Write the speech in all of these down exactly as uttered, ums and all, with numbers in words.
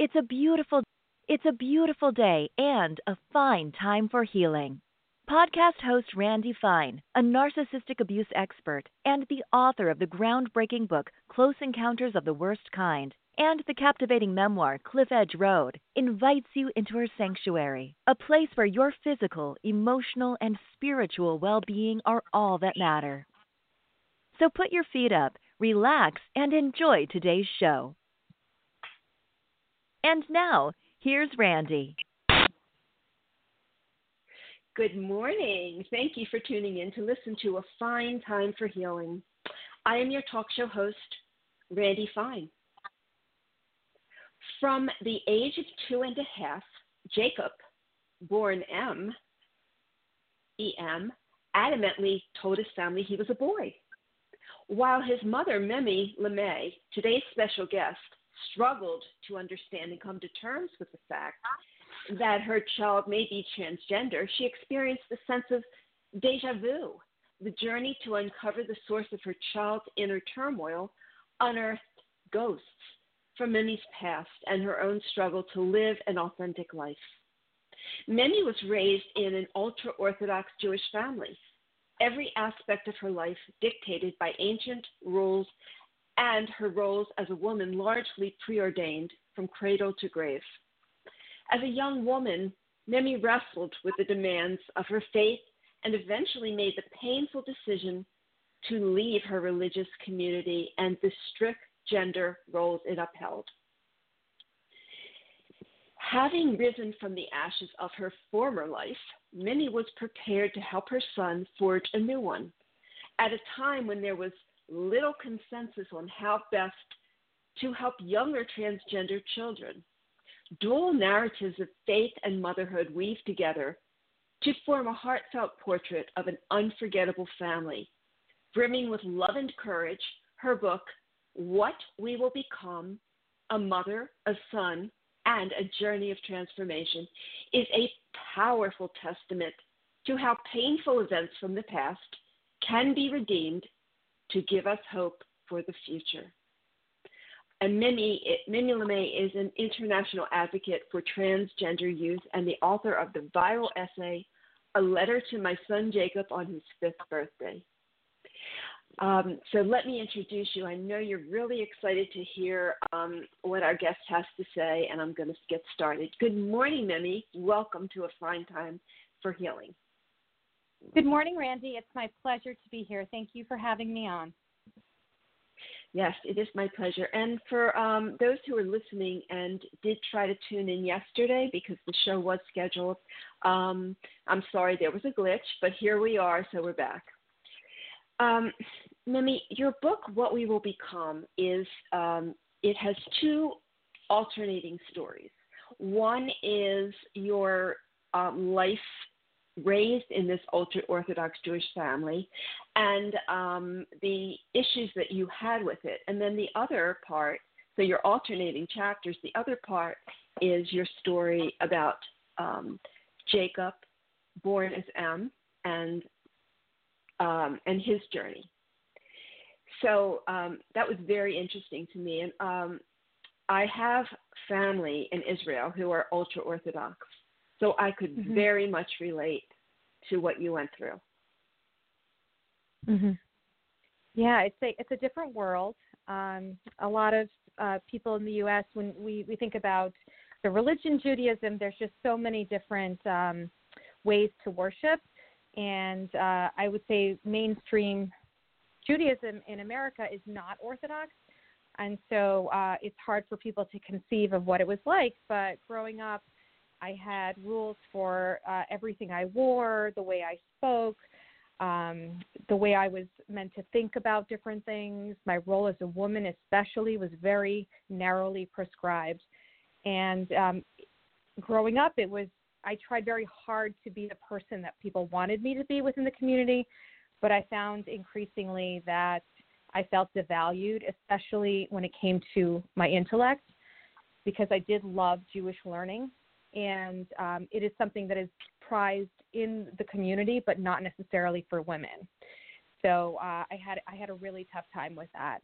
It's a beautiful it's a beautiful day and a fine time for healing. Podcast host Randy Fine, a narcissistic abuse expert and the author of the groundbreaking book Close Encounters of the Worst Kind and the captivating memoir Cliff Edge Road, invites you into her sanctuary, a place where your physical, emotional, and spiritual well-being are all that matter. So put your feet up, relax, and enjoy today's show. And now, here's Randy. Good morning. Thank you for tuning in to listen to A Fine Time for Healing. I am your talk show host, Randy Fine. From the age of two and a half, Jacob, born M, E M, adamantly told his family he was a boy, while his mother, Mimi LeMay, today's special guest, struggled to understand and come to terms with the fact that her child may be transgender. She experienced a sense of deja vu. The journey to uncover the source of her child's inner turmoil unearthed ghosts from Mimi's past and her own struggle to live an authentic life. Mimi was raised in an ultra-Orthodox Jewish family, every aspect of her life dictated by ancient rules and her roles as a woman largely preordained from cradle to grave. As a young woman, Mimi wrestled with the demands of her faith and eventually made the painful decision to leave her religious community and the strict gender roles it upheld. Having risen from the ashes of her former life, Mimi was prepared to help her son forge a new one at a time when there was little consensus on how best to help younger transgender children. Dual narratives of faith and motherhood weave together to form a heartfelt portrait of an unforgettable family. Brimming with love and courage, her book, What We Will Become, A Mother, a Son, and a Journey of Transformation, is a powerful testament to how painful events from the past can be redeemed to give us hope for the future. And Mimi, Mimi LeMay is an international advocate for transgender youth and the author of the viral essay, A Letter to My Son Jacob on His Fifth Birthday. Um, so let me introduce you. I know you're really excited to hear um, what our guest has to say, and I'm going to get started. Good morning, Mimi. Welcome to A Fine Time for Healing. Good morning, Randy. It's my pleasure to be here. Thank you for having me on. Yes, it is my pleasure. And for um, those who are listening and did try to tune in yesterday because the show was scheduled, um, I'm sorry there was a glitch, but here we are, so we're back. Um, Mimi, your book, What We Will Become, is um, it has two alternating stories. One is your um, life raised in this ultra-Orthodox Jewish family and um, the issues that you had with it. And then the other part, so your alternating chapters, the other part is your story about um, Jacob, born as M, and um, and his journey. So um, that was very interesting to me. And um, I have family in Israel who are ultra-Orthodox. So I could mm-hmm. very much relate to what you went through. Mm-hmm. Yeah, it's a it's a different world. Um, a lot of uh, people in the U S, when we, we think about the religion Judaism, there's just so many different um, ways to worship. And uh, I would say mainstream Judaism in America is not Orthodox. And so uh, it's hard for people to conceive of what it was like. But growing up, I had rules for uh, everything I wore, the way I spoke, um, the way I was meant to think about different things. My role as a woman especially was very narrowly prescribed. And um, growing up, it was I tried very hard to be the person that people wanted me to be within the community, but I found increasingly that I felt devalued, especially when it came to my intellect, because I did love Jewish learning. And um, it is something that is prized in the community, but not necessarily for women. So uh, I had I had a really tough time with that.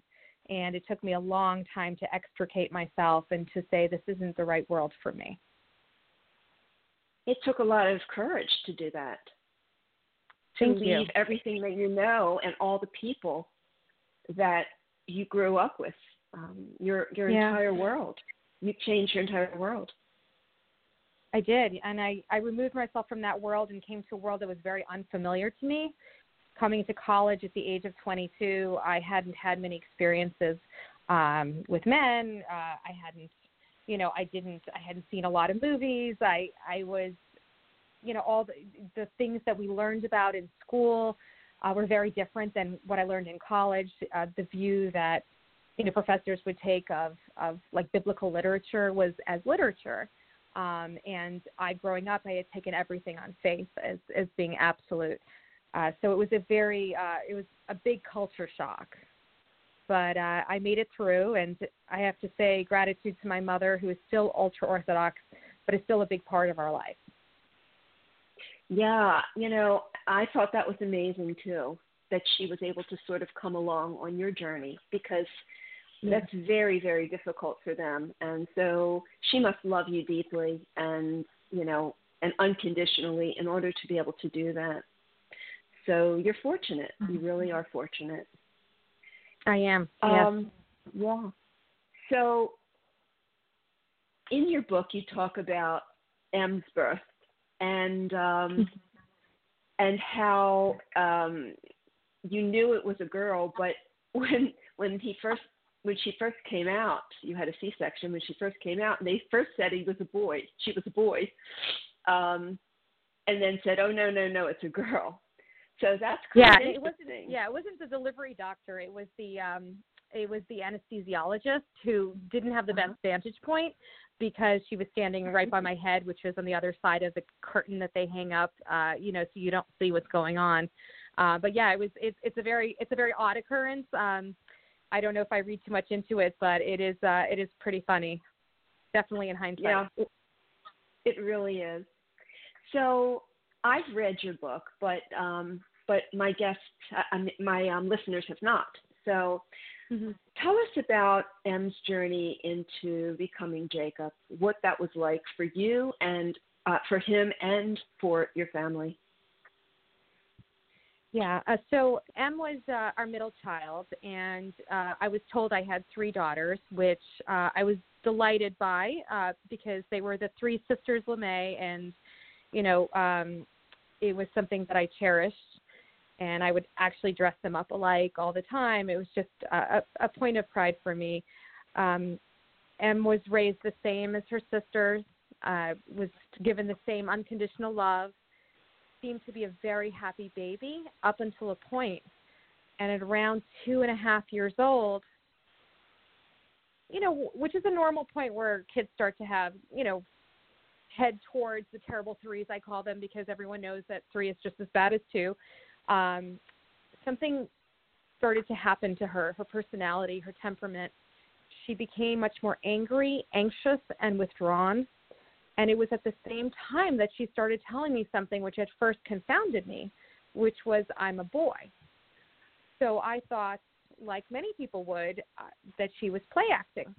And it took me a long time to extricate myself and to say this isn't the right world for me. It took a lot of courage to do that. To Thank leave you. everything that you know and all the people that you grew up with, um, your your Yeah. entire world. You changed your entire world. I did, and I, I removed myself from that world and came to a world that was very unfamiliar to me. Coming to college at the age of twenty-two, I hadn't had many experiences um, with men. Uh, I hadn't, you know, I didn't, I hadn't seen a lot of movies. I, I was, you know, all the, the things that we learned about in school uh, were very different than what I learned in college. Uh, the view that, you know, professors would take of, of like biblical literature was as literature. Um, and I, growing up, I had taken everything on faith as, as being absolute. Uh, so it was a very, uh, it was a big culture shock, but uh, I made it through. And I have to say gratitude to my mother, who is still ultra-Orthodox, but is still a big part of our life. Yeah, you know, I thought that was amazing too, that she was able to sort of come along on your journey, because Yeah. that's very, very difficult for them. And so she must love you deeply and, you know, and unconditionally in order to be able to do that. So you're fortunate. You really are fortunate. I am. Yes. Um, yeah. So in your book, you talk about M's birth and um, and how um, you knew it was a girl, but when when he first when she first came out, you had a C-section. When she first came out, and they first said he was a boy. She was a boy, um, and then said, "Oh no, no, no, it's a girl." So that's kind yeah. of It wasn't. interesting. Yeah, it wasn't the delivery doctor. It was the um, it was the anesthesiologist who didn't have the best vantage point, because she was standing right by my head, which was on the other side of the curtain that they hang up, uh, you know, so you don't see what's going on. Uh, but yeah, it was. It, it's a very it's a very odd occurrence. Um, I don't know if I read too much into it, but it is uh, it is pretty funny. Definitely in hindsight. Yeah, it, it really is. So I've read your book, but um, but my guests, uh, my um, listeners have not. So mm-hmm. Tell us about M's journey into becoming Jacob, what that was like for you and uh, for him and for your family. Yeah, uh, so M was uh, our middle child, and uh, I was told I had three daughters, which uh, I was delighted by uh, because they were the three sisters LeMay, and, you know, um, it was something that I cherished, and I would actually dress them up alike all the time. It was just a, a point of pride for me. Um, M was raised the same as her sisters, uh, was given the same unconditional love, seemed to be a very happy baby up until a point. And at around two and a half years old, you know, which is a normal point where kids start to have, you know, head towards the terrible threes, I call them, because everyone knows that three is just as bad as two. Um, something started to happen to her, her personality, her temperament. She became much more angry, anxious, and withdrawn. And it was at the same time that she started telling me something which at first confounded me, which was, I'm a boy. So I thought, like many people would, uh, that she was play acting.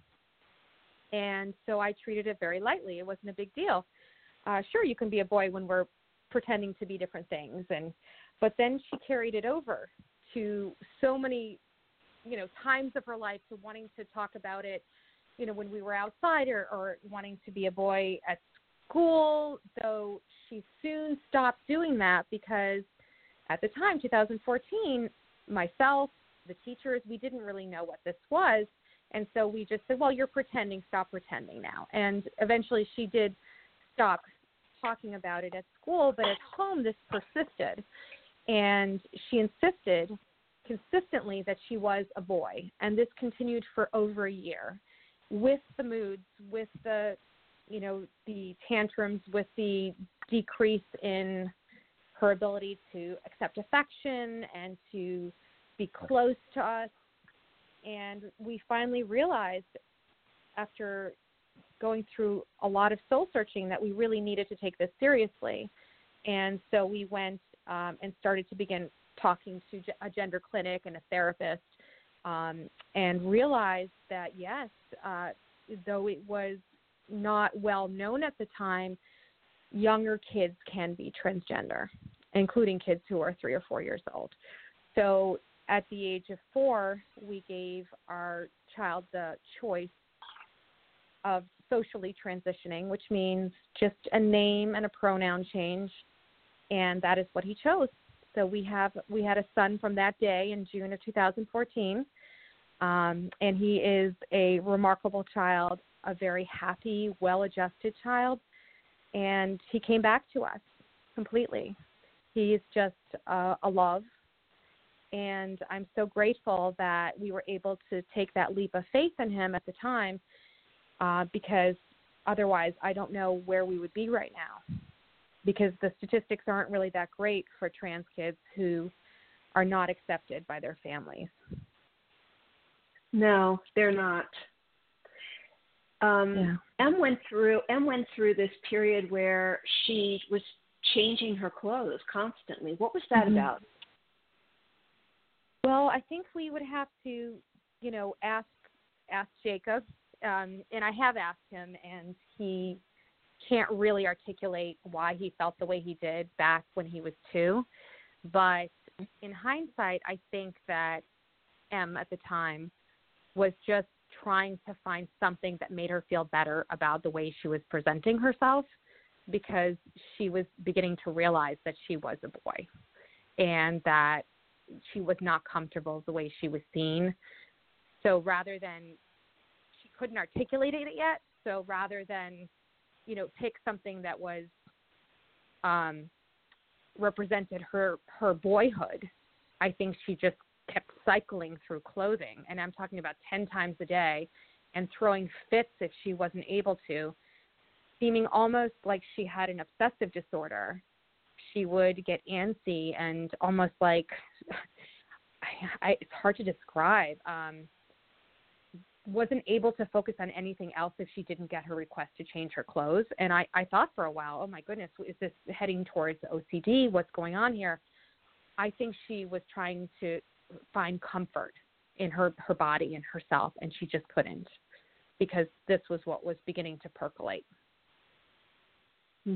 And so I treated it very lightly. It wasn't a big deal. Uh, sure, you can be a boy when we're pretending to be different things. And but then she carried it over to so many, you know, times of her life, to wanting to talk about it, you know, when we were outside, or, or wanting to be a boy at school, though she soon stopped doing that because at the time, two thousand fourteen, myself, the teachers, we didn't really know what this was. And so we just said, well, you're pretending, stop pretending now. And eventually she did stop talking about it at school, but at home this persisted. And she insisted consistently that she was a boy. And this continued for over a year, with the moods, with the, you know, the tantrums, with the decrease in her ability to accept affection and to be close to us. And we finally realized, after going through a lot of soul searching, that we really needed to take this seriously. And so we went um, and started to begin talking to a gender clinic and a therapist. um, and realized that, yes, uh, though it was not well known at the time, younger kids can be transgender, including kids who are three or four years old. So at the age of four, we gave our child the choice of socially transitioning, which means just a name and a pronoun change, and that is what he chose. So we have we had a son from that day in June of two thousand fourteen, um, and he is a remarkable child, a very happy, well-adjusted child, and he came back to us completely. He is just uh, a love, and I'm so grateful that we were able to take that leap of faith in him at the time, uh, because otherwise I don't know where we would be right now, because the statistics aren't really that great for trans kids who are not accepted by their families. No, they're not. Um, yeah. Em went through Em went through this period where she was changing her clothes constantly. What was that Mm-hmm. about? Well, I think we would have to, you know, ask ask Jacob, um, and I have asked him, and he can't really articulate why he felt the way he did back when he was two. But in hindsight, I think that Em at the time was just trying to find something that made her feel better about the way she was presenting herself, because she was beginning to realize that she was a boy and that she was not comfortable the way she was seen. So rather than, she couldn't articulate it yet, so rather than, you know, pick something that was um, represented her, her boyhood, I think she just kept cycling through clothing, and I'm talking about ten times a day, and throwing fits if she wasn't able to, seeming almost like she had an obsessive disorder. She would get antsy and almost like, I, I, it's hard to describe, um, wasn't able to focus on anything else if she didn't get her request to change her clothes. And I, I thought for a while, oh my goodness, is this heading towards O C D? What's going on here? I think she was trying to find comfort in her, her body and herself, and she just couldn't, because this was what was beginning to percolate. And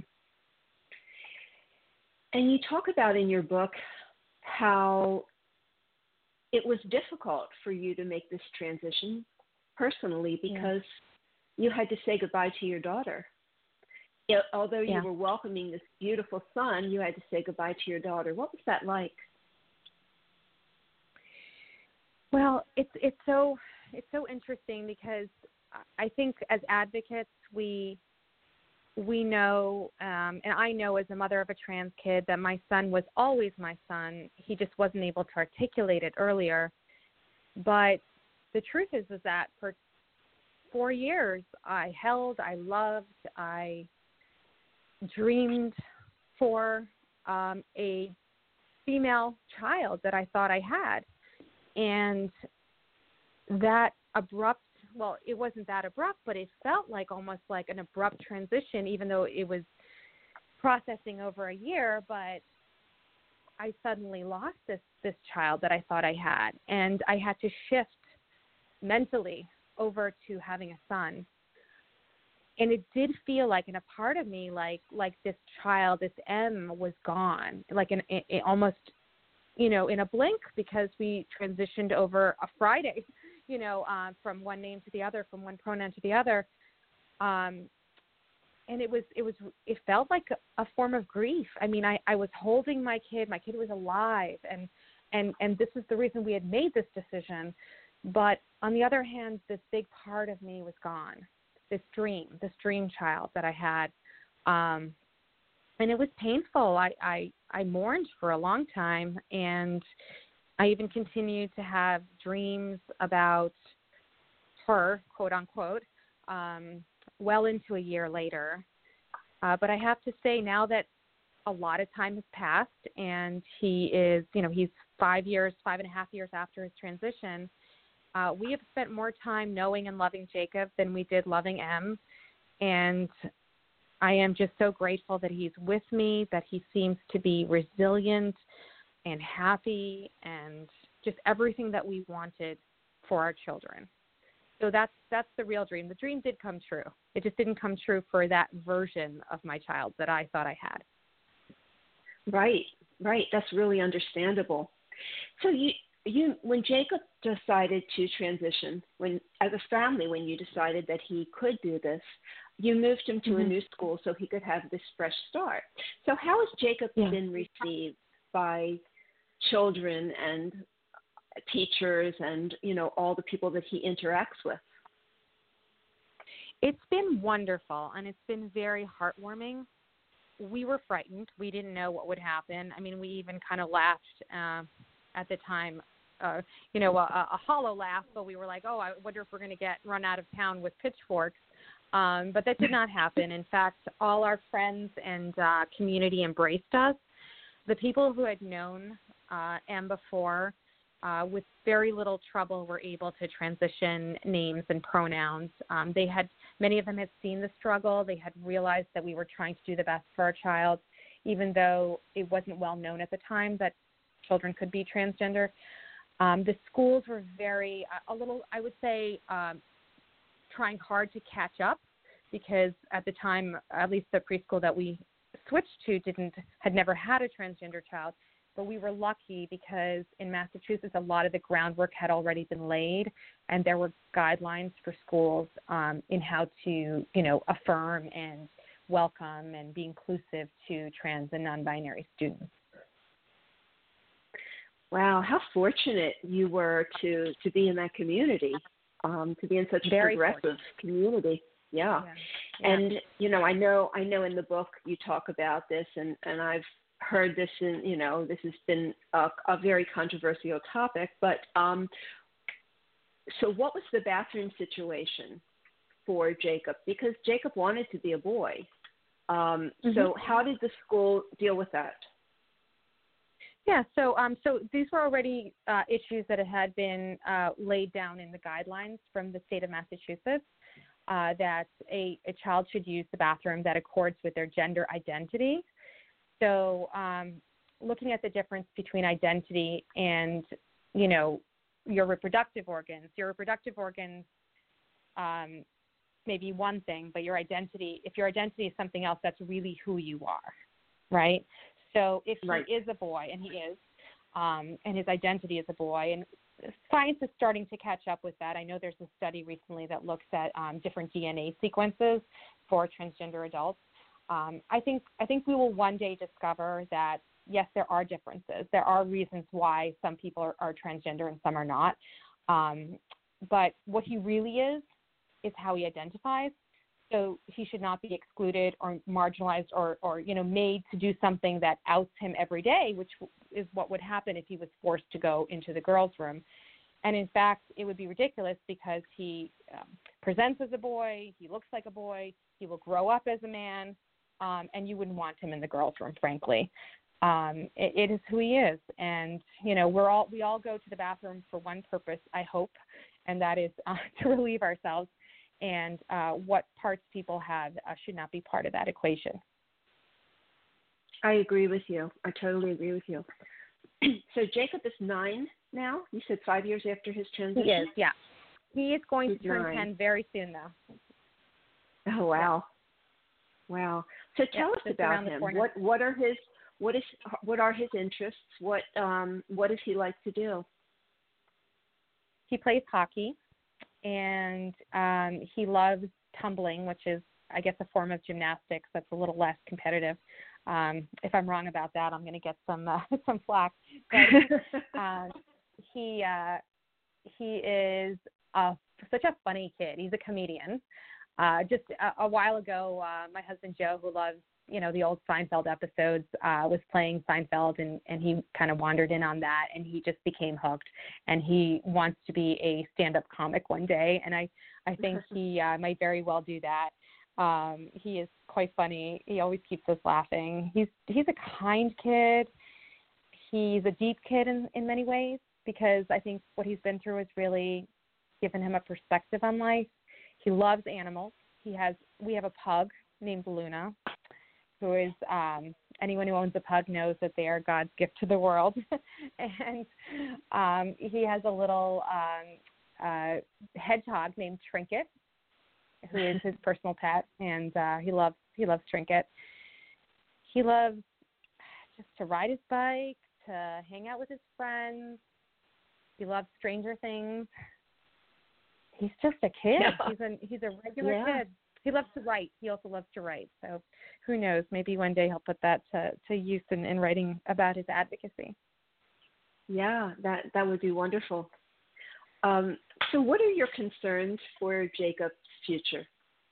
you talk about in your book how it was difficult for you to make this transition personally, because yeah. you had to say goodbye to your daughter. It, although you yeah. were welcoming this beautiful son, you had to say goodbye to your daughter. What was that like? Well, it's it's so it's so interesting, because I think as advocates we we know, um, and I know as a mother of a trans kid, that my son was always my son. He just wasn't able to articulate it earlier. But the truth is, is that for four years I held, I loved, I dreamed for um, a female child that I thought I had. And that abrupt, well, it wasn't that abrupt, but it felt like almost like an abrupt transition, even though it was processing over a year. But I suddenly lost this, this child that I thought I had, and I had to shift mentally over to having a son. And it did feel like, in a part of me, like like this child, this M, was gone, like an it, it almost, you know, in a blink, because we transitioned over a Friday, you know, uh, from one name to the other, from one pronoun to the other. Um, and it was, it was, it felt like a, a form of grief. I mean, I, I was holding my kid, my kid was alive, and, and, and this is the reason we had made this decision. But on the other hand, this big part of me was gone, this dream, this dream child that I had. Um, And it was painful. I, I, I mourned for a long time, and I even continued to have dreams about her, quote unquote, um, well into a year later. Uh, but I have to say, now that a lot of time has passed, and he is, you know, he's five years, five and a half years after his transition, uh, we have spent more time knowing and loving Jacob than we did loving Em. And I am just so grateful that he's with me, that he seems to be resilient and happy, and just everything that we wanted for our children. So that's that's the real dream. The dream did come true. It just didn't come true for that version of my child that I thought I had. Right, right. That's really understandable. So you, you, when Jacob decided to transition, when as a family, when you decided that he could do this, you moved him to mm-hmm. a new school so he could have this fresh start. So how has Jacob yeah. been received by children and teachers and, you know, all the people that he interacts with? It's been wonderful, and it's been very heartwarming. We were frightened. We didn't know what would happen. I mean, we even kind of laughed uh, at the time, uh, you know, a, a hollow laugh, but we were like, oh, I wonder if we're going to get run out of town with pitchforks. Um, but that did not happen. In fact, all our friends and uh, community embraced us. The people who had known uh, Em before, uh, with very little trouble, were able to transition names and pronouns. Um, they had many of them had seen the struggle. They had realized that we were trying to do the best for our child, even though it wasn't well known at the time that children could be transgender. Um, the schools were very, a little, I would say, um, trying hard to catch up, because at the time, at least the preschool that we switched to didn't had never had a transgender child. But we were lucky because in Massachusetts, a lot of the groundwork had already been laid, and there were guidelines for schools um, in how to, you know, affirm and welcome and be inclusive to trans and non-binary students. Wow, how fortunate you were to, to be in that community, um, to be in such a Very progressive fortunate. community. Yeah. Yeah. yeah. And, you know, I know I know in the book you talk about this, and, and I've heard this, in, you know, this has been a, a very controversial topic, but um, so what was the bathroom situation for Jacob? Because Jacob wanted to be a boy. Um, mm-hmm. So how did the school deal with that? Yeah, so um, so these were already uh, issues that had been uh, laid down in the guidelines from the state of Massachusetts, uh, that a, a child should use the bathroom that accords with their gender identity. So um, looking at the difference between identity and, you know, your reproductive organs, your reproductive organs um, may be one thing, but your identity, if your identity is something else, that's really who you are, right? So if he right. is a boy, and he is, um, and his identity is a boy, and science is starting to catch up with that. I know there's a study recently that looks at um, different D N A sequences for transgender adults. Um, I think I think we will one day discover that, yes, there are differences. There are reasons why some people are, are transgender and some are not. Um, but what he really is is how he identifies. So he should not be excluded or marginalized or, or, you know, made to do something that outs him every day, which is what would happen if he was forced to go into the girls' room. And in fact, it would be ridiculous because he um, presents as a boy, he looks like a boy, he will grow up as a man, um, and you wouldn't want him in the girls' room, frankly. Um, it, it is who he is. And, you know, we're all, we all go to the bathroom for one purpose, I hope, and that is uh, to relieve ourselves. And uh, what parts people have uh, should not be part of that equation. I agree with you. I totally agree with you. So Jacob is nine now? You said five years after his transition? He is, yeah. He is going He's to turn nine. ten very soon, though. Oh, wow. Yeah. Wow. So tell yeah, us about him. What what are his what is what are his interests? What um what does he like to do? He plays hockey. And um, he loves tumbling, which is, I guess, a form of gymnastics that's a little less competitive. Um, if I'm wrong about that, I'm going to get some uh, some flack. But uh, he uh, he is a, such a funny kid. He's a comedian. Uh, just a, a while ago, uh, my husband Joe, who loves you know the old Seinfeld episodes, uh, was playing Seinfeld, and, and he kind of wandered in on that, and he just became hooked. And he wants to be a stand-up comic one day, and I I think he uh, might very well do that. Um, he is quite funny. He always keeps us laughing. He's he's a kind kid. He's a deep kid in, in many ways, because I think what he's been through has really given him a perspective on life. He loves animals. He has we have a pug named Luna, who is, um, anyone who owns a pug knows that they are God's gift to the world. And um, he has a little um, uh, hedgehog named Trinket, who is his personal pet, and uh, he loves he loves Trinket. He loves just to ride his bike, to hang out with his friends. He loves Stranger Things. He's just a kid. Yeah. He's a he's a regular Yeah. kid. He loves to write. He also loves to write. So who knows? Maybe one day he'll put that to, to use in, in writing about his advocacy. Yeah, that, that would be wonderful. Um, so what are your concerns for Jacob's future,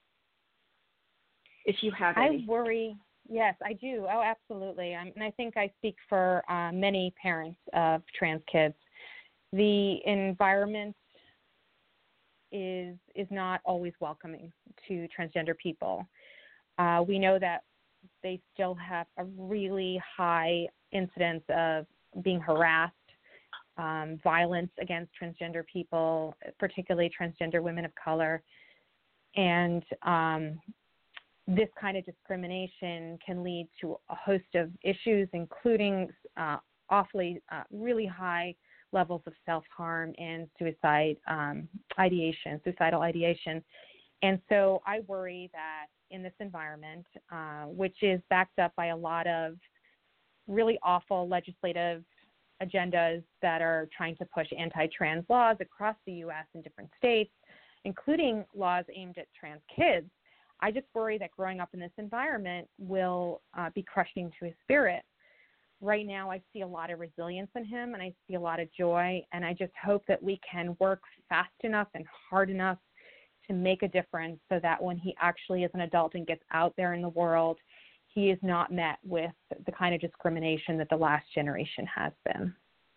if you have any? I worry. Yes, I do. Oh, absolutely. Um, and I think I speak for uh, many parents of trans kids. The environment is is not always welcoming to transgender people. Uh, we know that they still have a really high incidence of being harassed, um, violence against transgender people, particularly transgender women of color. And um, this kind of discrimination can lead to a host of issues, including uh, awfully, uh, really high levels of self-harm and suicide um, ideation, suicidal ideation. And so I worry that in this environment, uh, which is backed up by a lot of really awful legislative agendas that are trying to push anti-trans laws across the U S and different states, including laws aimed at trans kids, I just worry that growing up in this environment will uh, be crushing to his spirit. Right now, I see a lot of resilience in him, and I see a lot of joy, and I just hope that we can work fast enough and hard enough to make a difference so that when he actually is an adult and gets out there in the world, he is not met with the kind of discrimination that the last generation has been.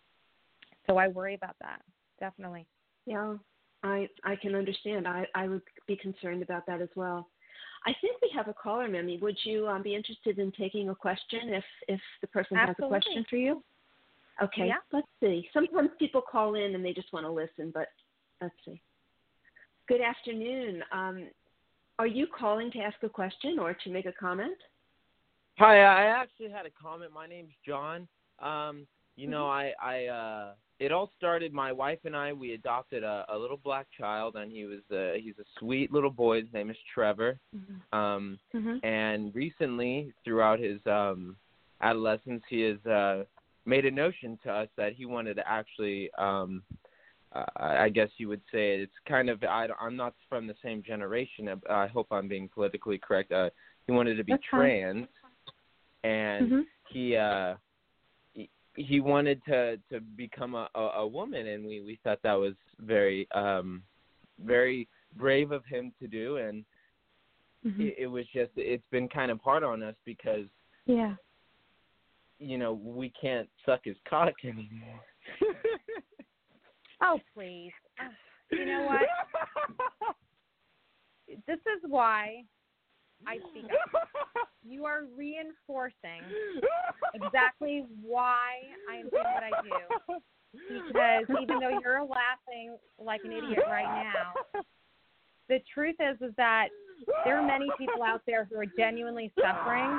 So I worry about that, definitely. Yeah, I I can understand. I, I would be concerned about that as well. I think we have a caller, Mimi. Would you um, be interested in taking a question if, if the person Absolutely. has a question for you? Okay, Yeah. Let's see. Sometimes people call in and they just want to listen, but let's see. Good afternoon. Um, are you calling to ask a question or to make a comment? Hi, I actually had a comment. My name's John. Um, you know, I, I, uh, it all started, my wife and I, we adopted a, a little black child, and he was, uh, he's a sweet little boy. His name is Trevor. Mm-hmm. Um, Mm-hmm. and recently, throughout his, um, adolescence, he has, uh, made a notion to us that he wanted to actually, um, uh, I guess you would say it's kind of, I, I'm not from the same generation. I hope I'm being politically correct. Uh, he wanted to be That's trans. Fine. And mm-hmm. he, uh, he wanted to, to become a, a, a woman, and we, we thought that was very, um, very brave of him to do. And Mm-hmm. it, it was just, it's been kind of hard on us because, yeah. you know, we can't suck his cock anymore. Oh, please. Uh, you know what? This is why I speak up. You are reinforcing exactly why I am doing what I do. Because even though you're laughing like an idiot right now, the truth is is that there are many people out there who are genuinely suffering.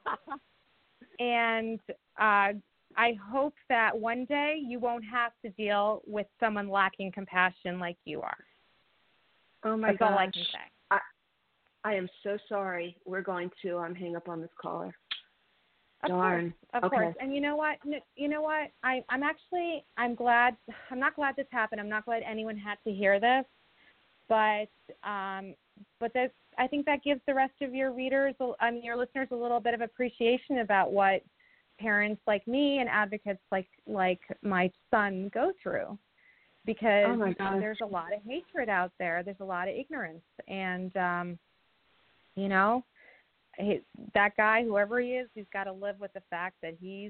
And uh, I hope that one day you won't have to deal with someone lacking compassion like you are. Oh, my That's gosh. all I can say. I, I am so sorry. We're going to um, hang up on this caller. Of Darn. course, of okay. course. And you know what? You know what? I, I'm actually, I'm glad, I'm not glad this happened. I'm not glad anyone had to hear this. But, um, but that's, I think that gives the rest of your readers, I mean, your listeners a little bit of appreciation about what parents like me and advocates like, like my son go through. Because oh my gosh. there's a lot of hatred out there. There's a lot of ignorance. And, um, you know, he, that guy, whoever he is, he's got to live with the fact that he's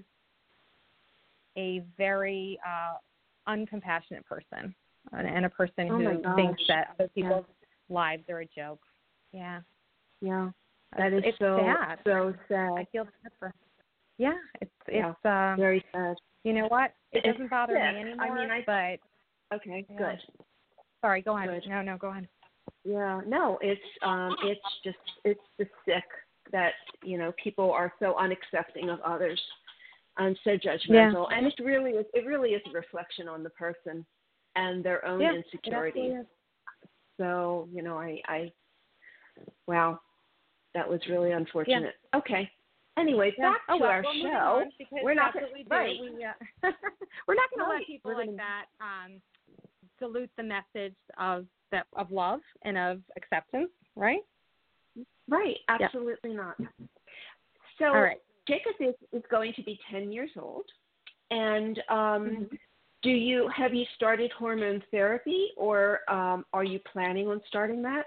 a very uh, uncompassionate person and, and a person oh who thinks that other people's yeah. lives are a joke. Yeah. Yeah. That is it's so sad. so sad. I feel bad for him. Yeah, it's yeah. it's uh, very sad. You know what? It it's doesn't bother sick. me anymore. I mean, I, but okay, yeah. good. Sorry, go ahead. Good. No, no, go ahead. Yeah, no, it's um, it's just it's just sick that you know people are so unaccepting of others and so judgmental, yeah. and it really is it really is a reflection on the person. and their own yeah, insecurities. It is. So, you know, I, I, wow, that was really unfortunate. Yeah. Okay. Anyway, yeah. back oh, to well, our well, show. On, because we're not that's gonna, what we do. right. We, uh, we're not going right. to let people we're like gonna, that um, dilute the message of that of love and of acceptance, right? Right. Absolutely yeah. not. So All right. Jacob is, is going to be ten years old, and um, mm-hmm. do you have you started hormone therapy, or um, are you planning on starting that?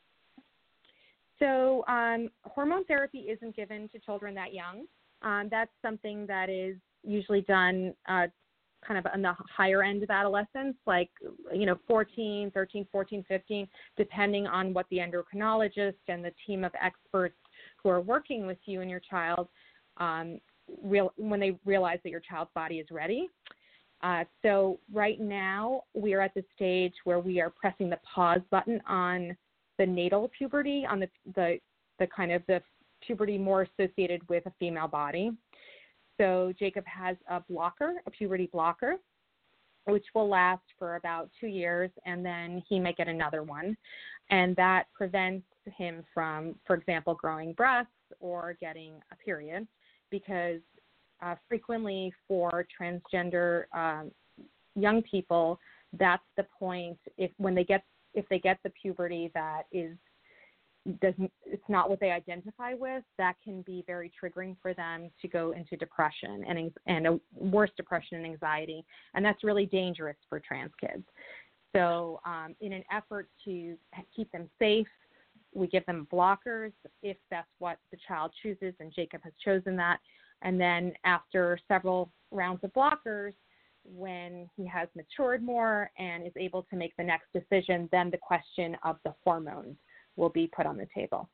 So um, hormone therapy isn't given to children that young. Um, that's something that is usually done uh, kind of on the higher end of adolescence, like, you know, fourteen, thirteen, fourteen, fifteen, depending on what the endocrinologist and the team of experts who are working with you and your child, um, real, when they realize that your child's body is ready. Uh, so right now we are at the stage where we are pressing the pause button on the natal puberty, on the, the the kind of the puberty more associated with a female body. So Jacob has a blocker, a puberty blocker, which will last for about two years, and then he may get another one. And that prevents him from, for example, growing breasts or getting a period, because uh, frequently for transgender um, young people, that's the point if when they get if they get the puberty that is doesn't it's not what they identify with, that can be very triggering for them to go into depression and and a worse depression and anxiety, and that's really dangerous for trans kids. So um, in an effort to keep them safe, we give them blockers if that's what the child chooses, and Jacob has chosen that. And then after several rounds of blockers, when he has matured more and is able to make the next decision, then the question of the hormones will be put on the table.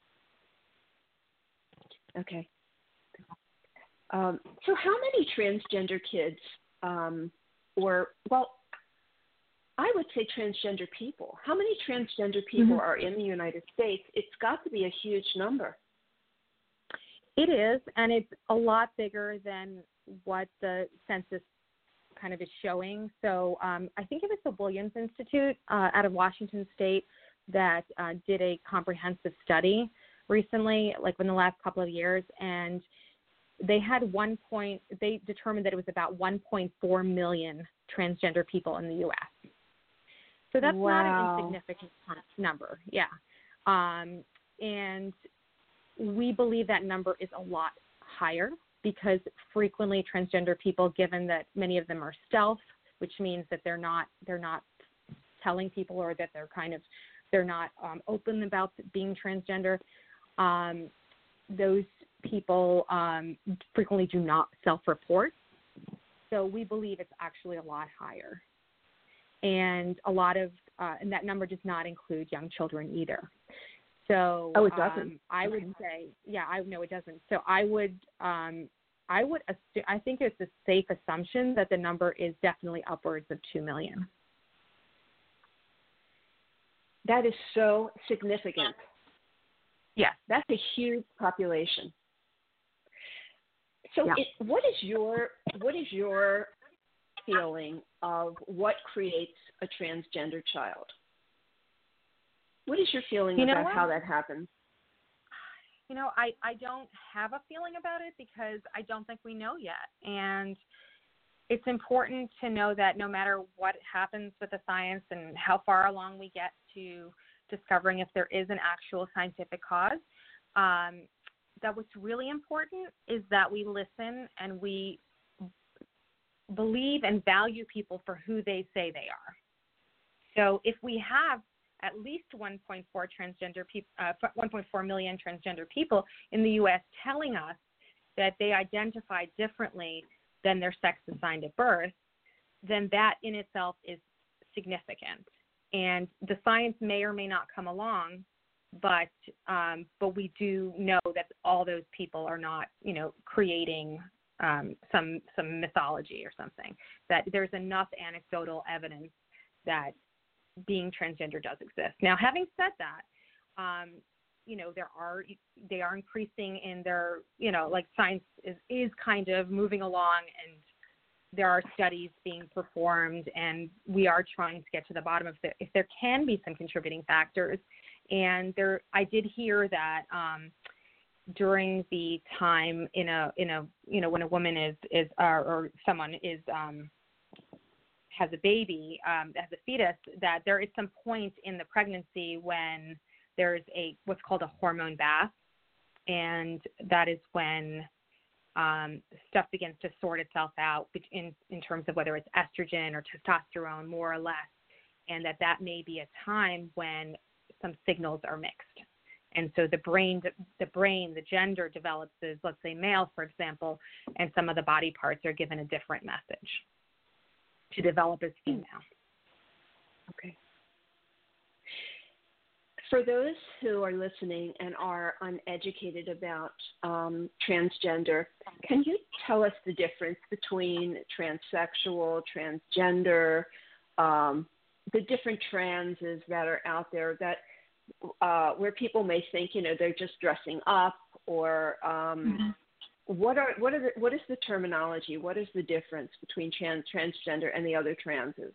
Okay. Um, so how many transgender kids, um, or, well, I would say transgender people, how many transgender people mm-hmm. are in the United States? It's got to be a huge number. It is, and it's a lot bigger than what the census kind of is showing. So um, I think it was the Williams Institute uh, out of Washington State that uh, did a comprehensive study recently, like in the last couple of years, and they had one point, they determined that it was about one point four million transgender people in the U S. So that's wow. not an insignificant number, yeah. Um, and we believe that number is a lot higher, because frequently transgender people, given that many of them are stealth, which means that they're not they're not telling people, or that they're kind of they're not um, open about being transgender. Um, those people um, frequently do not self-report. So we believe it's actually a lot higher, and a lot of uh, and that number does not include young children either. So oh, it doesn't. Um, I would say, yeah, I no, it doesn't. So I would, um, I would, assume, I think it's a safe assumption that the number is definitely upwards of two million. That is so significant. Yes, that's a huge population. So, yeah. it, what is your what is your feeling of what creates a transgender child? What is your feeling you know about what? how that happens? You know, I, I don't have a feeling about it, because I don't think we know yet. And it's important to know that no matter what happens with the science and how far along we get to discovering if there is an actual scientific cause, um, that what's really important is that we listen and we believe and value people for who they say they are. So if we have at least one point four transgender people, uh, one point four million transgender people in the U S telling us that they identify differently than their sex assigned at birth, then that in itself is significant. And the science may or may not come along, but um, but we do know that all those people are not, you know, creating um, some some mythology or something. That there's enough anecdotal evidence that being transgender does exist. Now, having said that, um, you know, there are, they are increasing in their, you know, like science is, is kind of moving along and there are studies being performed, and we are trying to get to the bottom of the, if there can be some contributing factors. And there, I did hear that um, during the time in a in a you know when a woman is is uh, or someone is um, has a baby, um, has a fetus, that there is some point in the pregnancy when there's a what's called a hormone bath, and that is when um, stuff begins to sort itself out in in terms of whether it's estrogen or testosterone, more or less, and that that may be a time when some signals are mixed. And so the brain, the brain, the gender develops as, let's say, male, for example, and some of the body parts are given a different message to develop as female. Okay. For those who are listening and are uneducated about um, transgender, can you tell us the difference between transsexual, transgender, um, the different transes that are out there that uh, where people may think, you know, they're just dressing up, or um, mm-hmm. what are what are the, what is the terminology? What is the difference between trans, transgender and the other transes?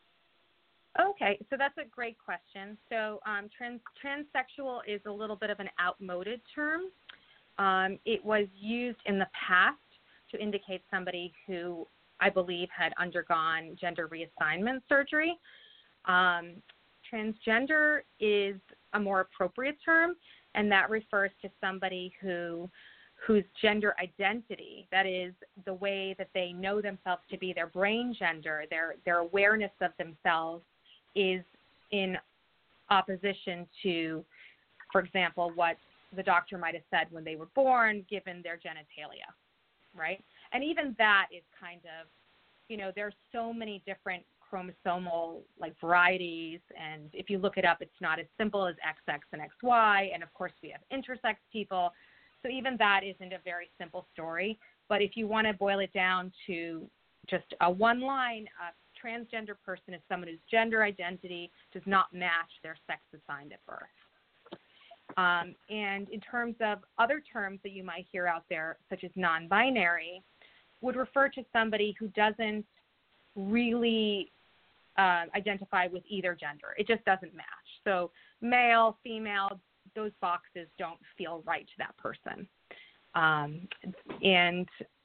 Okay, so that's a great question. So um, trans, transsexual is a little bit of an outmoded term. Um, it was used in the past to indicate somebody who I believe had undergone gender reassignment surgery. Um, transgender is a more appropriate term, and that refers to somebody who whose gender identity, that is the way that they know themselves to be, their brain gender, their their awareness of themselves, is in opposition to, for example, what the doctor might have said when they were born, given their genitalia, right? And even that is kind of, you know, there's so many different chromosomal like varieties, and if you look it up, it's not as simple as X X and X Y, and of course we have intersex people, so even that isn't a very simple story. But if you want to boil it down to just a one line, a transgender person is someone whose gender identity does not match their sex assigned at birth. Um, and in terms of other terms that you might hear out there, such as non-binary, would refer to somebody who doesn't really uh, identify with either gender. It just doesn't match. So male, female, those boxes don't feel right to that person. Um, and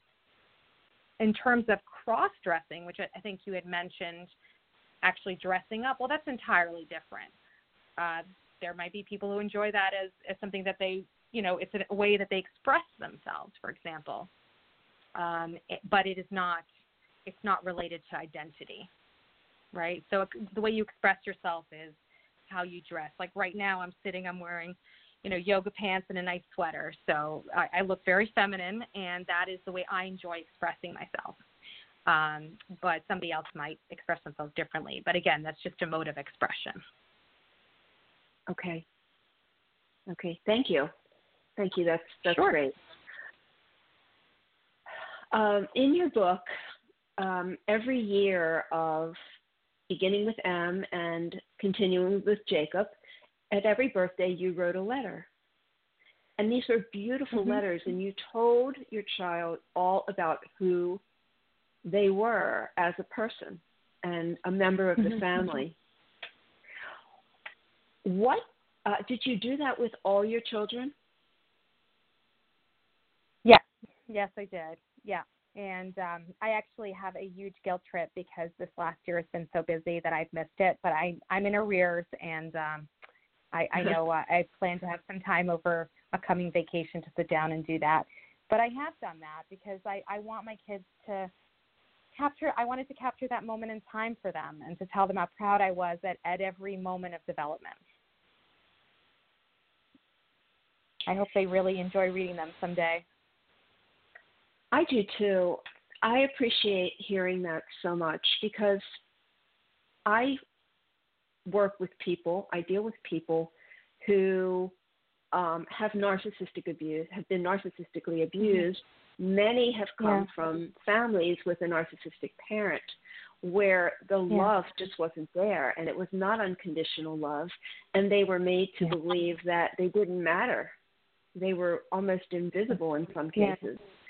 in terms of cross-dressing, which I think you had mentioned, actually dressing up, well, that's entirely different. Uh, there might be people who enjoy that as, as something that they, you know, it's a way that they express themselves, for example. Um, it, but it is not, it's not related to identity, right? So it, the way you express yourself is how you dress. Like right now I'm sitting, I'm wearing, you know, yoga pants and a nice sweater. So I, I look very feminine, and that is the way I enjoy expressing myself. Um, but somebody else might express themselves differently. But again, that's just a mode of expression. Okay. Okay. Thank you. Thank you. That's, that's sure. great. Um, in your book, um, every year of beginning with M and continuing with Jacob, at every birthday you wrote a letter. And these were beautiful mm-hmm. letters, and you told your child all about who they were as a person and a member of mm-hmm. the family. What uh, did you do that with all your children? Yeah. Yes, I did. Yeah. And um, I actually have a huge guilt trip because this last year has been so busy that I've missed it. But I, I'm in arrears, and um, I, I know uh, I plan to have some time over a coming vacation to sit down and do that. But I have done that because I, I want my kids to capture, I wanted to capture that moment in time for them and to tell them how proud I was at, at every moment of development. I hope they really enjoy reading them someday. I do too. I appreciate hearing that so much because I work with people, I deal with people who um, have narcissistic abuse, have been narcissistically abused. Mm-hmm. Many have come yeah. from families with a narcissistic parent where the yeah. love just wasn't there, and it was not unconditional love, and they were made to yeah. believe that they didn't matter. They were almost invisible in some cases. Yeah.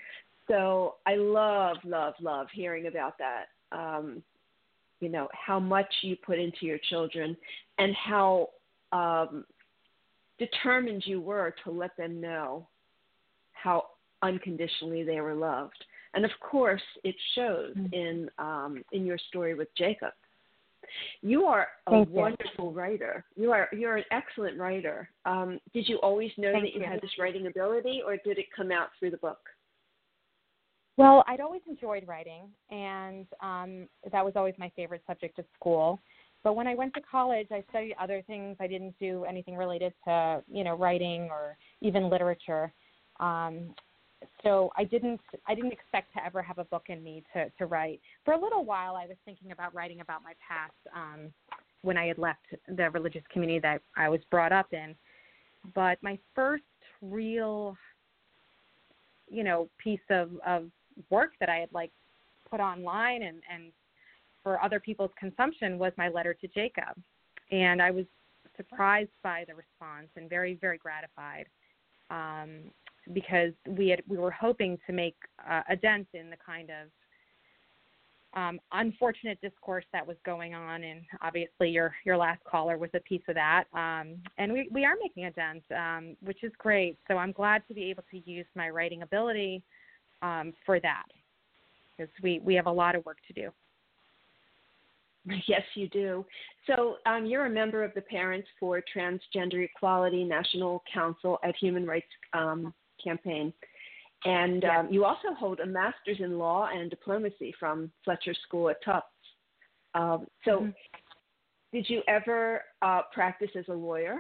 So I love, love, love hearing about that. Um, you know, how much you put into your children and how um, determined you were to let them know how unconditionally they were loved. And of course, it shows mm-hmm. in um, in your story with Jacob. You are a Thank wonderful you. writer. You are you're an excellent writer. Um, did you always know Thank that you, you had this writing ability, or did it come out through the book? Well, I'd always enjoyed writing, and um, that was always my favorite subject at school. But when I went to college, I studied other things. I didn't do anything related to, you know, writing or even literature. Um, so I didn't I didn't expect to ever have a book in me to, to write. For a little while, I was thinking about writing about my past um, when I had left the religious community that I was brought up in. But my first real, you know, piece of, of work that I had like put online and, and for other people's consumption was my letter to Jacob. And I was surprised by the response and very, very gratified um, because we had we were hoping to make uh, a dent in the kind of um, unfortunate discourse that was going on. And obviously your, your last caller was a piece of that. Um, and we, we are making a dent, um, which is great. So I'm glad to be able to use my writing ability Um, for that, because we, we have a lot of work to do. Yes, you do. So um, you're a member of the Parents for Transgender Equality National Council at Human Rights um, Campaign. And yes. um, you also hold a master's in law and diplomacy from Fletcher School at Tufts. Um, so mm-hmm. did you ever uh, practice as a lawyer?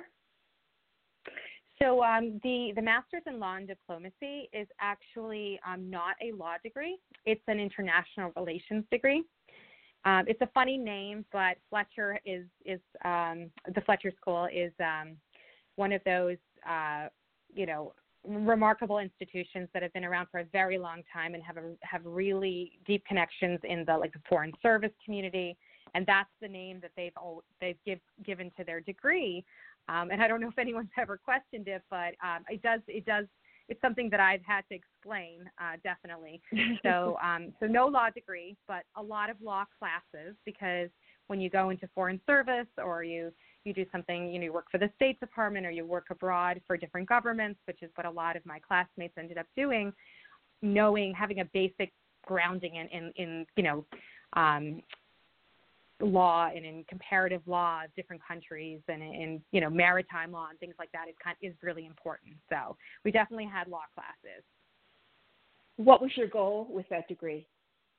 So um, the, the Master's in Law and Diplomacy is actually um, not a law degree. It's an international relations degree. Um, it's a funny name, but Fletcher is, is um, the Fletcher School is um, one of those, uh, you know, remarkable institutions that have been around for a very long time and have a, have really deep connections in the like the foreign service community, and that's the name that they've they've give, given to their degree. Um, and I don't know if anyone's ever questioned it, but um, it does, it does, it's something that I've had to explain, uh, definitely. So, um, so no law degree, but a lot of law classes, because when you go into foreign service or you, you do something, you know, you work for the State Department or you work abroad for different governments, which is what a lot of my classmates ended up doing, knowing, having a basic grounding in, in, in you know, um, law and in comparative law of different countries and in, you know, maritime law and things like that is kind is really important. So we definitely had law classes. What was your goal with that degree?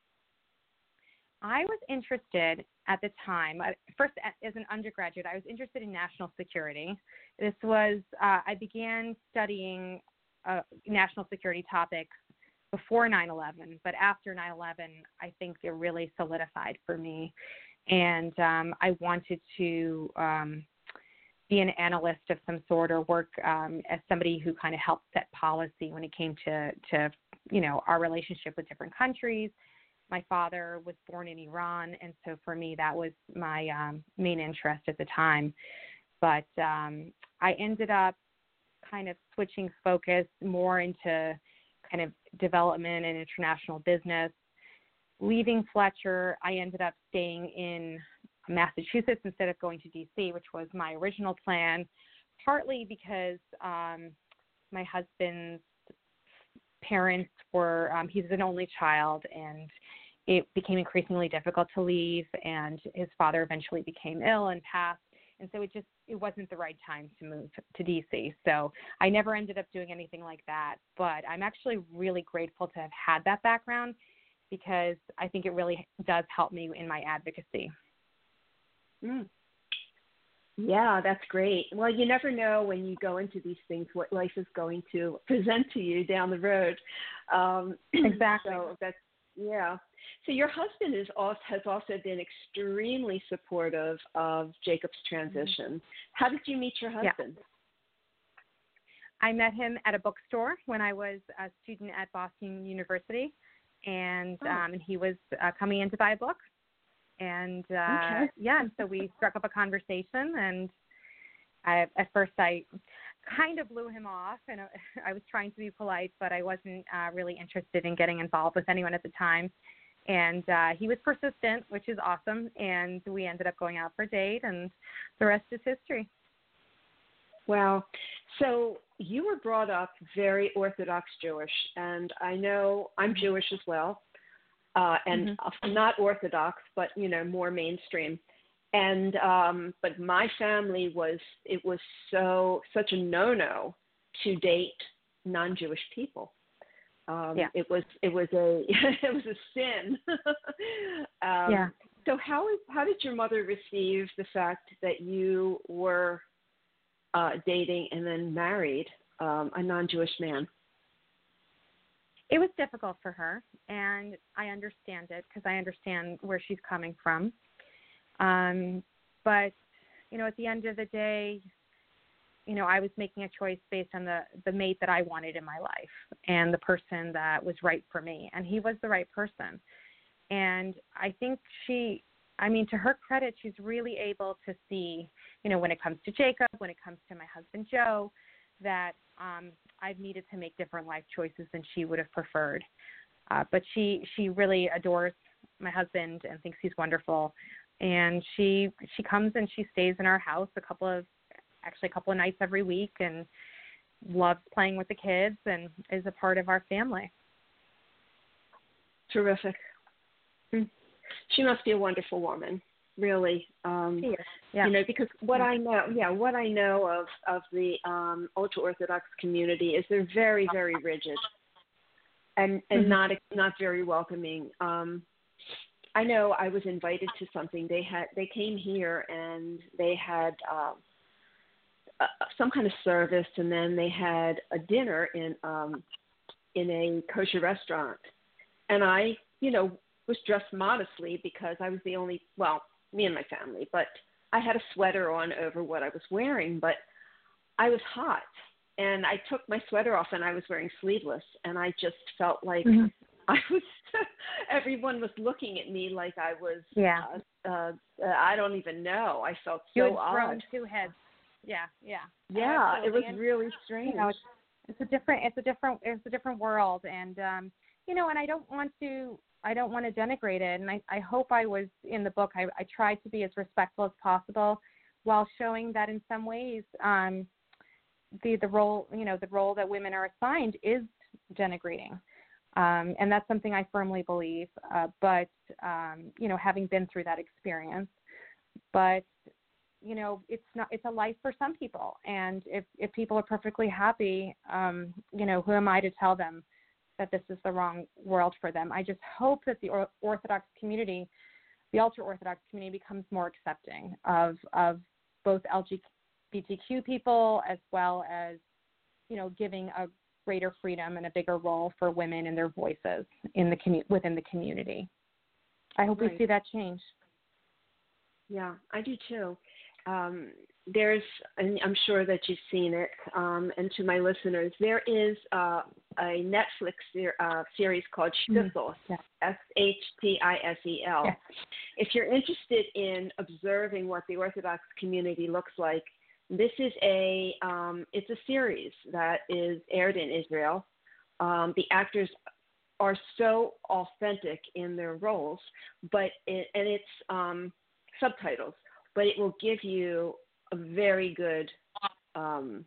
I was interested at the time, first as an undergraduate, I was interested in national security. This was, uh, I began studying uh, national security topics before nine eleven, but after nine eleven, I think it really solidified for me. And um, I wanted to um, be an analyst of some sort or work um, as somebody who kind of helped set policy when it came to, to, you know, our relationship with different countries. My father was born in Iran, and so for me that was my um, main interest at the time. But um, I ended up kind of switching focus more into kind of development and international business. Leaving Fletcher, I ended up staying in Massachusetts instead of going to D C, which was my original plan, partly because um, my husband's parents were, um, he's an only child, and it became increasingly difficult to leave, and his father eventually became ill and passed, and so it just, it wasn't the right time to move to D C. So I never ended up doing anything like that, but I'm actually really grateful to have had that background, because I think it really does help me in my advocacy. Mm. Yeah, that's great. Well, you never know when you go into these things what life is going to present to you down the road. Um, exactly. So that's, yeah. So your husband is also, has also been extremely supportive of Jacob's transition. Mm-hmm. How did you meet your husband? Yeah. I met him at a bookstore when I was a student at Boston University. And oh. um, and he was uh, coming in to buy a book, and uh, okay. yeah, and so we struck up a conversation. And I, at first, I kind of blew him off, and I was trying to be polite, but I wasn't uh, really interested in getting involved with anyone at the time. And uh, he was persistent, which is awesome, and we ended up going out for a date, and the rest is history. Wow. So you were brought up very Orthodox Jewish, and I know I'm Jewish as well, uh, and mm-hmm. not Orthodox, but, you know, more mainstream. And um, but my family was, it was so, such a no-no to date non-Jewish people. Um, yeah. It was it was a it was a sin. um, yeah. So how is how did your mother receive the fact that you were uh, dating and then married um, a non-Jewish man? It was difficult for her, and I understand it because I understand where she's coming from. Um, but you know, at the end of the day, you know, I was making a choice based on the, the mate that I wanted in my life and the person that was right for me. And he was the right person. And I think she, I mean, to her credit, she's really able to see, you know, when it comes to Jacob, when it comes to my husband, Joe, that um, I've needed to make different life choices than she would have preferred. Uh, but she, she really adores my husband and thinks he's wonderful. And she, she comes and she stays in our house a couple of, actually a couple of nights every week, and loves playing with the kids and is a part of our family. Terrific. She must be a wonderful woman, really. Um, yeah. yeah. You know, because what I know, yeah, what I know of, of the um, ultra-Orthodox community is they're very, very rigid and, and mm-hmm. not not very welcoming. Um, I know I was invited to something. They had they came here and they had um, Uh, some kind of service, and then they had a dinner in um, in a kosher restaurant. And I, you know, was dressed modestly because I was the only, well, me and my family, but I had a sweater on over what I was wearing, but I was hot. And I took my sweater off and I was wearing sleeveless, and I just felt like mm-hmm. I was, everyone was looking at me like I was, yeah. uh, uh, I don't even know. I felt so you had odd. thrown two heads. Yeah, yeah, yeah. Absolutely. It was and, really strange. You know, it's, it's a different, it's a different, it's a different world, and um, you know, and I don't want to, I don't want to denigrate it, and I, I hope I was in the book. I, I tried to be as respectful as possible, while showing that in some ways, um, the the role, you know, the role that women are assigned is denigrating, um, and that's something I firmly believe. Uh, but um, you know, having been through that experience, but you know, it's not, it's a life for some people. And if, if people are perfectly happy, um, you know, who am I to tell them that this is the wrong world for them? I just hope that the Orthodox community, the ultra-Orthodox community, becomes more accepting of, of both L G B T Q people, as well as, you know, giving a greater freedom and a bigger role for women and their voices in the commu- within the community. I hope right. we see that change. Yeah, I do too. Um, there's, and I'm sure that you've seen it, um, and to my listeners, there is uh, a Netflix ser- uh, series called Shtisel, mm-hmm. S H T I S E L. Yeah. If you're interested in observing what the Orthodox community looks like, this is a, um, it's a series that is aired in Israel. Um, the actors are so authentic in their roles, but it, and it's um, subtitles. But it will give you a very good, um,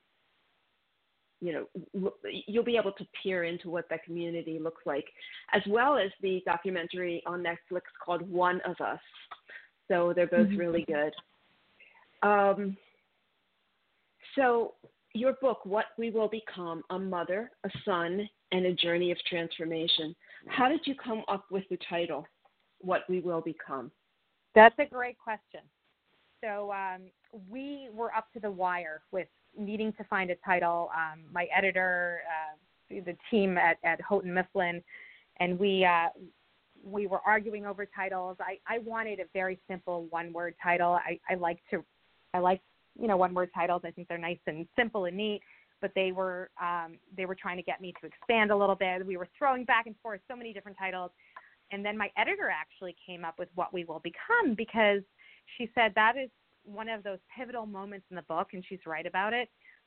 you know, you'll be able to peer into what that community looks like, as well as the documentary on Netflix called One of Us. So they're both mm-hmm. really good. Um, so your book, What We Will Become, A Mother, a Son, and a Journey of Transformation. How did you come up with the title, What We Will Become? That's a great question. So um, we were up to the wire with needing to find a title. Um, my editor, uh, the team at, at Houghton Mifflin, and we uh, we were arguing over titles. I, I wanted a very simple one-word title. I, I like to, I like you know one-word titles. I think they're nice and simple and neat. But they were um, they were trying to get me to expand a little bit. We were throwing back and forth so many different titles, and then my editor actually came up with What We Will Become, because she said that is one of those pivotal moments in the book, and she's right about it,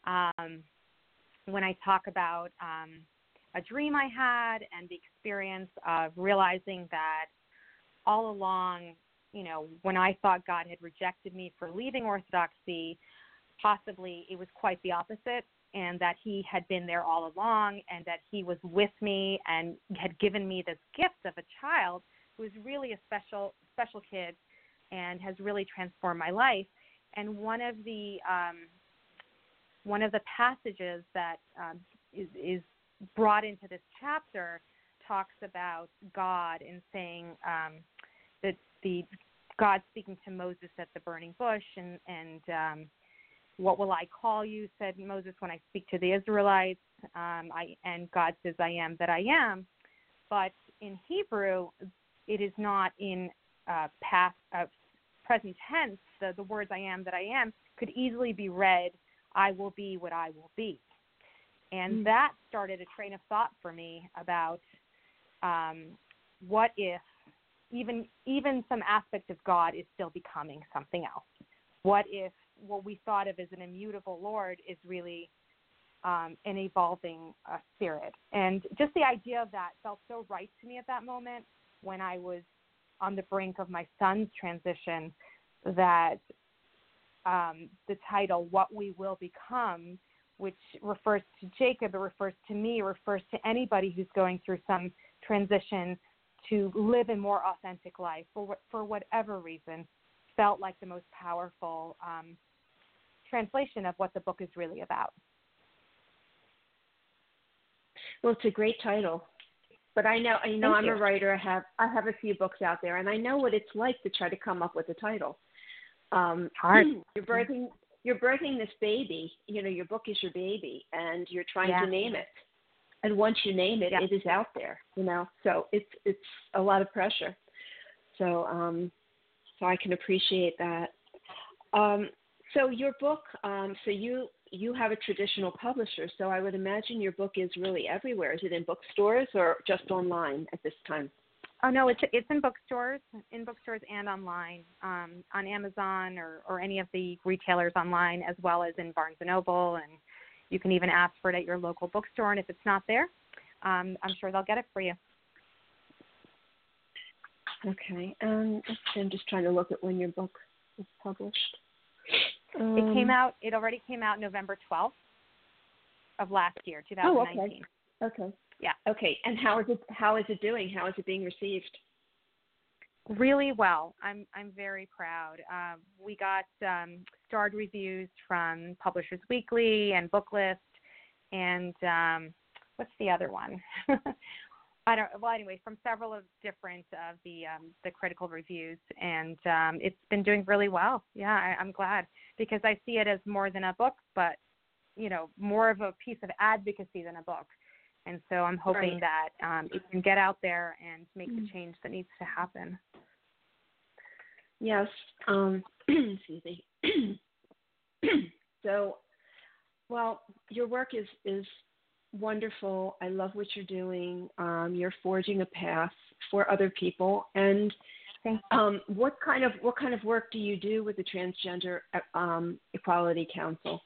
Um, when I talk about um, a dream I had and the experience of realizing that all along, you know, when I thought God had rejected me for leaving Orthodoxy, possibly it was quite the opposite, and that he had been there all along, and that he was with me and had given me this gift of a child who is really a special, special kid and has really transformed my life. And one of the um, one of the passages that um, is, is brought into this chapter talks about God and saying um, that the God speaking to Moses at the burning bush, and and um, what will I call you, said Moses, when I speak to the Israelites. Um, I, and God says, I am that I am. But in Hebrew, it is not in uh, past, uh, present tense. The, the words I am that I am could easily be read, I will be what I will be. And mm. that started a train of thought for me about um, what if even even some aspect of God is still becoming something else? What if what we thought of as an immutable Lord is really um, an evolving uh, spirit? And just the idea of that felt so right to me at that moment when I was on the brink of my son's transition, that um, the title, What We Will Become, which refers to Jacob, it refers to me, it refers to anybody who's going through some transition to live a more authentic life for, for whatever reason, felt like the most powerful um, translation of what the book is really about. Well, it's a great title, but I know, you know, Thank I'm you. a writer. I have, I have a few books out there, and I know what it's like to try to come up with a title. Um, Hard. You're birthing, you're birthing this baby. You know, your book is your baby, and you're trying yeah. to name it. And once you name it, yeah. it is out there. You know, so it's it's a lot of pressure. So, um, so I can appreciate that. Um, so your book, um, so you you have a traditional publisher, so I would imagine your book is really everywhere. Is it in bookstores or just online at this time? Oh no, it's it's in bookstores, in bookstores and online, um, on Amazon or, or any of the retailers online, as well as in Barnes and Noble, and you can even ask for it at your local bookstore. And if it's not there, um, I'm sure they'll get it for you. Okay, um, let's see, I'm just trying to look at when your book was published. Um, it came out. It already came out November twelfth of last year, twenty nineteen. Oh, okay. Okay. Yeah. Okay, and how is it? How is it doing? How is it being received? Really well. I'm I'm very proud. Um, we got um, starred reviews from Publishers Weekly and Booklist, and um, what's the other one? I don't. Well, anyway, from several of different of the um, the critical reviews, and um, it's been doing really well. Yeah, I, I'm glad, because I see it as more than a book, but you know, more of a piece of advocacy than a book. And so I'm hoping right. that um, it can get out there and make mm. the change that needs to happen. Yes. Um, excuse me. So, well, your work is, is wonderful. I love what you're doing. Um, you're forging a path for other people. And um, what kind of what kind of work do you do with the Transgender um, Equality Council?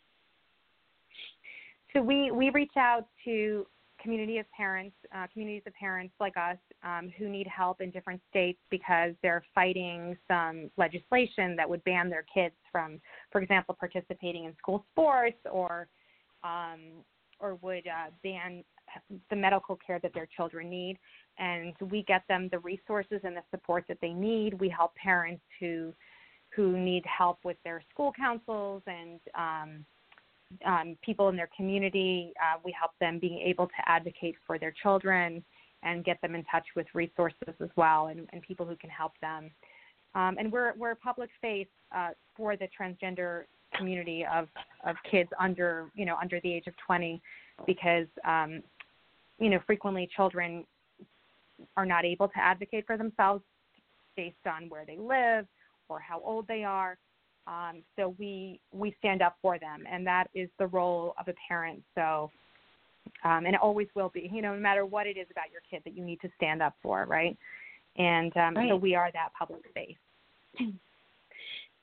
So we, we reach out to community of parents, uh, communities of parents like us um, who need help in different states because they're fighting some legislation that would ban their kids from, for example, participating in school sports, or um, or would uh, ban the medical care that their children need. And we get them the resources and the support that they need. We help parents who who need help with their school councils and um, Um, people in their community. Uh, we help them being able to advocate for their children and get them in touch with resources as well, and, and people who can help them. Um, and we're we're a public face uh, for the transgender community of, of kids under you know under the age of twenty, because um, you know frequently children are not able to advocate for themselves based on where they live or how old they are. Um, so we we stand up for them, and that is the role of a parent. So, um, and it always will be, you know, no matter what it is about your kid that you need to stand up for, right? And um, right. so we are that public space.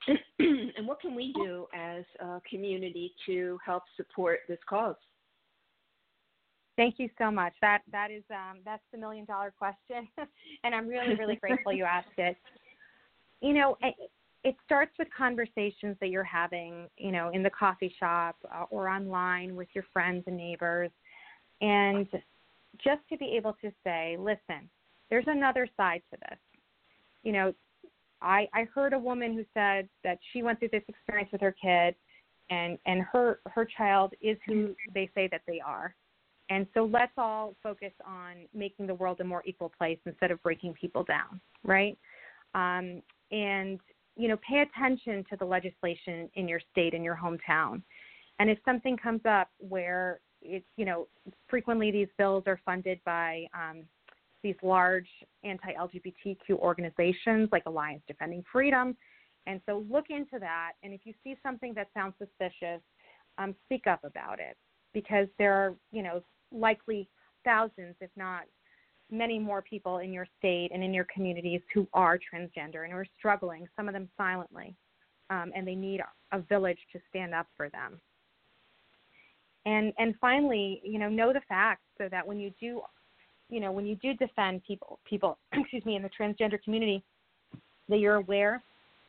And what can we do as a community to help support this cause? Thank you so much. That that is um, that's the million dollar question, and I'm really really grateful you asked it. You know, it, it starts with conversations that you're having, you know, in the coffee shop uh, or online with your friends and neighbors, and just to be able to say, listen, there's another side to this. You know, I I heard a woman who said that she went through this experience with her kid, and and her her child is who they say that they are. And so let's all focus on making the world a more equal place instead of breaking people down, right? Um, and, you know, pay attention to the legislation in your state, in your hometown. And if something comes up where it's, you know, frequently these bills are funded by um, these large anti-L G B T Q organizations like Alliance Defending Freedom. And so look into that. And if you see something that sounds suspicious, um, speak up about it, because there are, you know, likely thousands, if not many more people in your state and in your communities who are transgender and who are struggling, some of them silently, um, and they need a village to stand up for them. And and finally, you know, know the facts so that when you do, you know, when you do defend people, people, excuse me, in the transgender community, that you're aware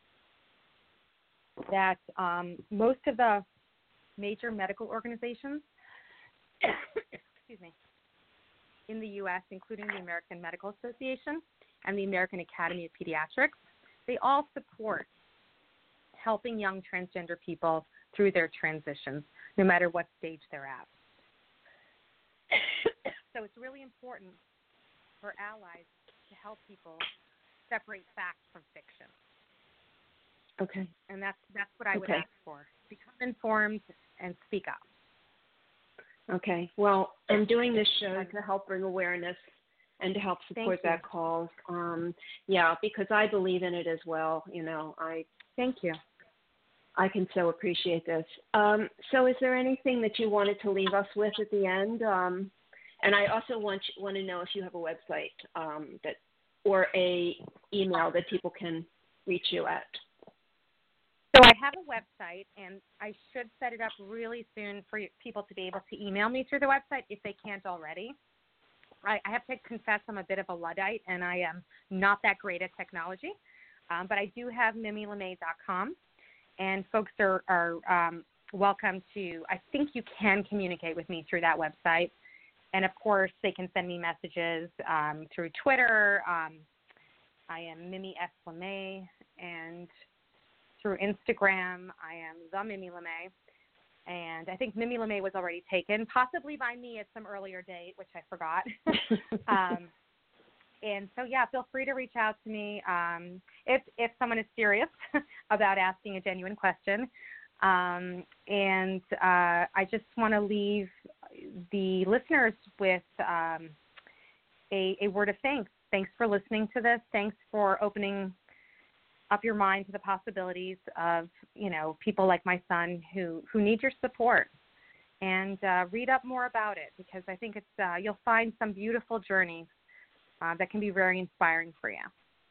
that um, most of the major medical organizations excuse me, in the U S, including the American Medical Association and the American Academy of Pediatrics, they all support helping young transgender people through their transitions, no matter what stage they're at. So it's really important for allies to help people separate fact from fiction. Okay. And that's that's what I would okay. ask for. Become informed and speak up. Okay. Well, I'm doing this show to help bring awareness and to help support that cause. Um, yeah, because I believe in it as well. You know, I thank you. I can so appreciate this. Um, so, is there anything that you wanted to leave us with at the end? Um, and I also want you, want to know if you have a website um, that or a email that people can reach you at. So I have a website, and I should set it up really soon for people to be able to email me through the website if they can't already. I, I have to confess I'm a bit of a Luddite, and I am not that great at technology. Um, but I do have mimi lemay dot com, and folks are, are um, welcome to, I think you can communicate with me through that website. And, of course, they can send me messages um, through Twitter. Um, I am Mimi S. Lemay, and through Instagram, I am the Mimi Lemay, and I think Mimi Lemay was already taken, possibly by me at some earlier date, which I forgot. um, and so, yeah, feel free to reach out to me um, if if someone is serious about asking a genuine question. Um, and uh, I just want to leave the listeners with um, a, a word of thanks. Thanks for listening to this. Thanks for opening up your mind to the possibilities of, you know, people like my son who, who need your support. And uh, read up more about it, because I think it's uh, you'll find some beautiful journeys uh, that can be very inspiring for you.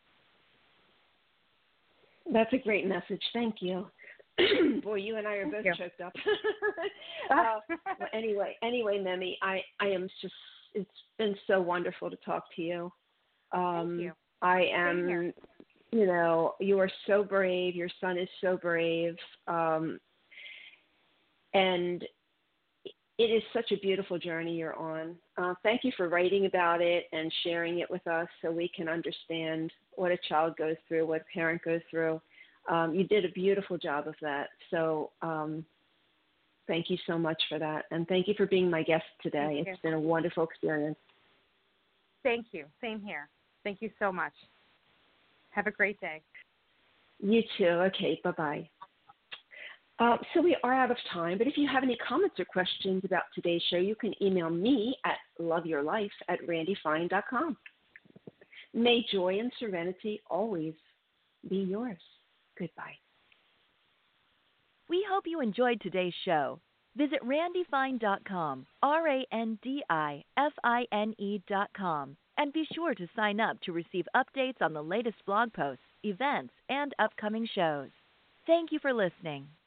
That's a great message. Thank you. Boy, you and I are Thank both you. choked up. uh, well, anyway, anyway, Mimi, I, I am just, it's been so wonderful to talk to you. Um, Thank you. I am, you know, you are so brave. Your son is so brave. Um, and it is such a beautiful journey you're on. Uh, thank you for writing about it and sharing it with us so we can understand what a child goes through, what a parent goes through. Um, you did a beautiful job of that. So um, thank you so much for that. And thank you for being my guest today. Thank it's you. been a wonderful experience. Thank you. Same here. Thank you so much. Have a great day. You too. Okay, bye-bye. Uh, so we are out of time, but if you have any comments or questions about today's show, you can email me at loveyourlife at randy fine dot com. May joy and serenity always be yours. Goodbye. We hope you enjoyed today's show. Visit randy fine dot com, R A N D I F I N E dot com, and be sure to sign up to receive updates on the latest blog posts, events, and upcoming shows. Thank you for listening.